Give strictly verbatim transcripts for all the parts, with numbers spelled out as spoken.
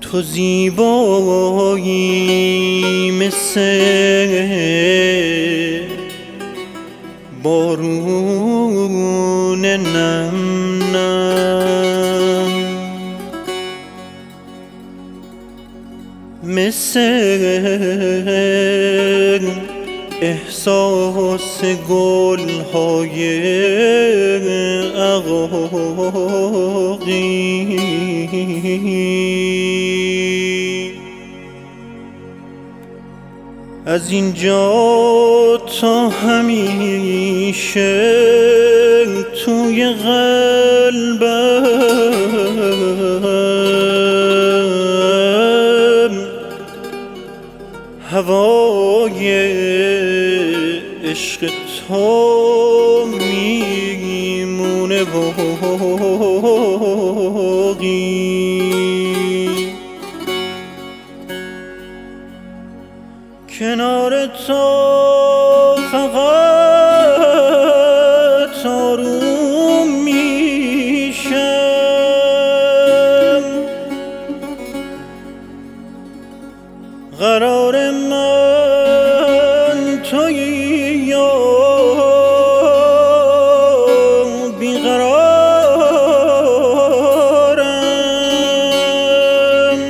تو زیبایی مثل بارون نم نم، مثل احساس گل‌های عقاقی. از اینجا تا همیشه توی قلبم هوای عشق تو میمونه باقی. کنار تو فقط آروم میشم، قرار من تویی یا بیقرارم.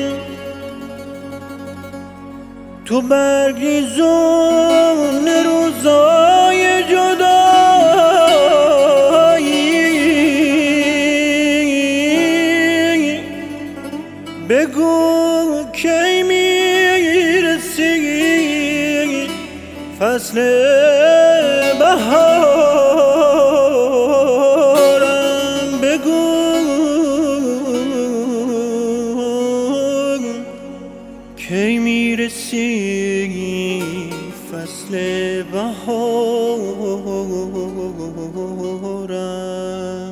تو برگریزون روزای جدایی بگو کی میرسی فصل بهارم، بگو کی میرسی فصل بهارم.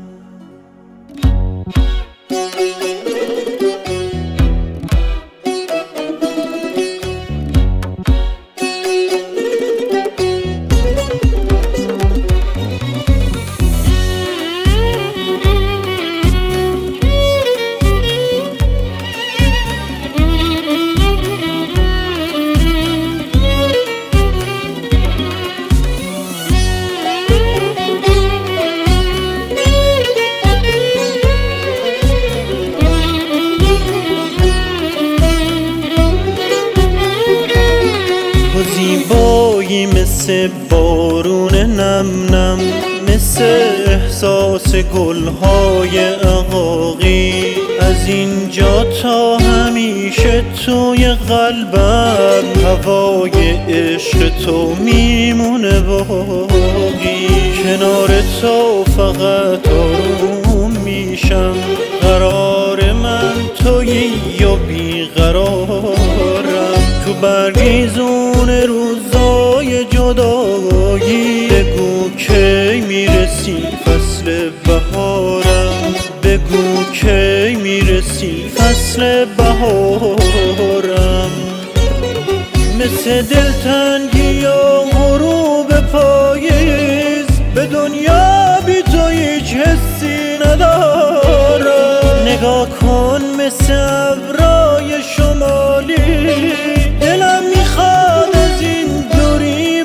زیبایی مثل بارون نم نم، مثل احساس گل‌های عقاقی. از اینجا تا همیشه توی قلبم هوای عشق تو میمونه باقی. کنار تو فقط آروم میشم، قرار من تویی یا بیقرارم. تو برگریزون روزای جدایی بگو کی میرسی فصل بهارم، بگو کی میرسی فصل بهارم. مثل دلتنگی یا غروب پاییز به دنیا بی تو هیچ حسی ندارم. نگاه کن مثل ابرای شمالی دلم میخواد از این دوری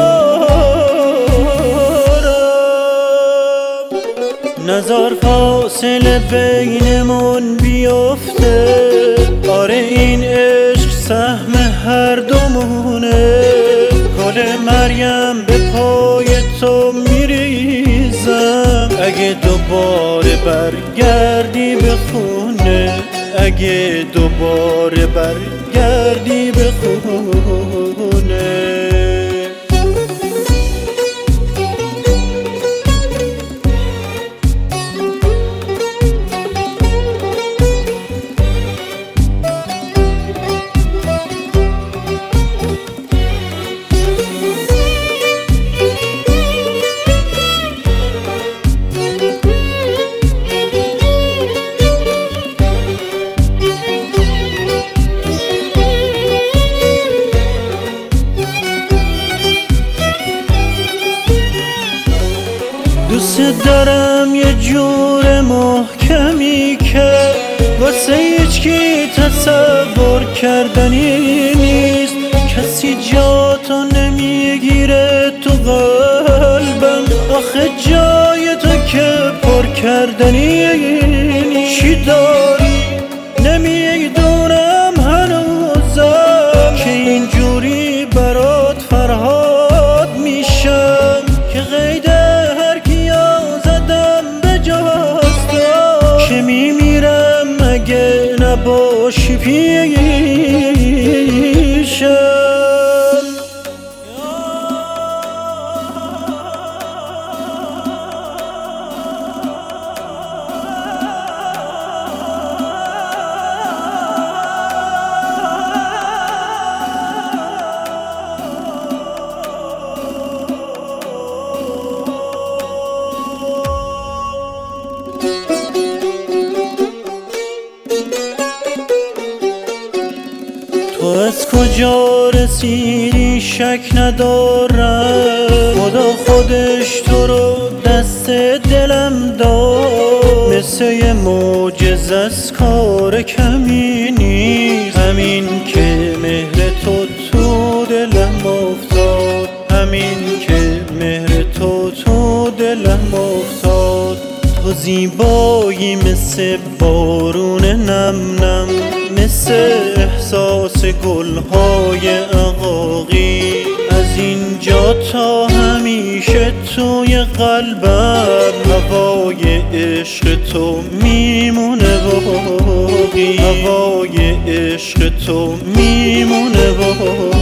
ببارم. نزار فاصله بینمون بیفته، آره این عشق سهم هر دومونه. گل مریم به پای تو میریزم، اگه دوباره برگردی به خونه، اگه دوباره برگردی به خونه. دوست دارم یه جور محکمی که واسه هیچکی تصور کردنی نیست، کسی جا تو نمیگیره تو قلبم، آخه جای تو که پر کردنی نیست. چی داری نمیدونم هنوزم که اینجوری برات فرهاد میشم، که قید هر کیا زدم به جاستم، که میمیرم اگه نباشی پیشم. تو از کجا رسیدی شک ندارم، خدا خودش تو رو دست دلم داد، مثل یه معجزه از کار کمی نیست، همین که مهر تو تو دلم افتاد، همین که مهر تو تو دلم افتاد. تو زیبایی مثل بارون نم نم، مثل احساس گلهای عقاقی، از اینجا تا همیشه توی قلبم هوای عشق تو میمونه باقی، هوای عشق تو میمونه باقی.